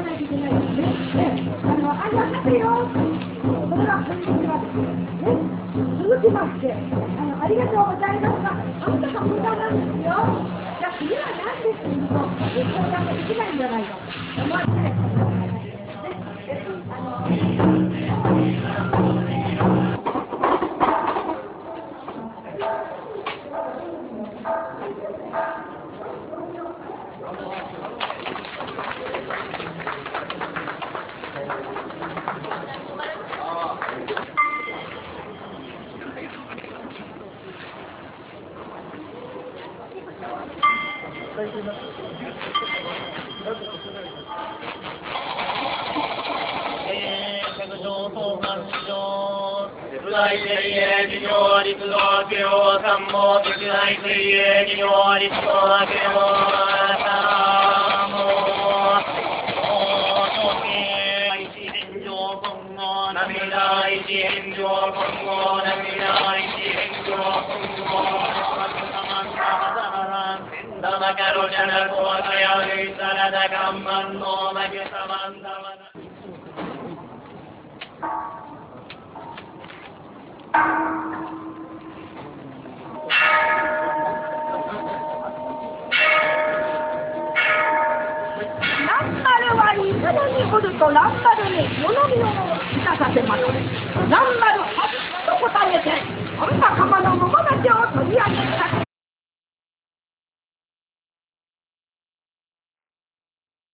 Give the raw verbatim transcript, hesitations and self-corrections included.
かないといけないですね。ね、あの、ありがとうよ。それが本日がですね。続きまして、あの、ありがとうございますが、あんたが無駄なんですよ。じゃあ次は何ですって言うと、相談ができないんじゃないかと思って、ね、 大水泳事業立道教三毛的大水泳事業立道教三毛一返上今後涙一返上今後涙一返上今後だまかろじゃなこわかやるいさらだかんまんのまけさまんだまだいかだに降るとランバルに物見をいたさせます。ランバルはっと答えて、あんな釜の向こ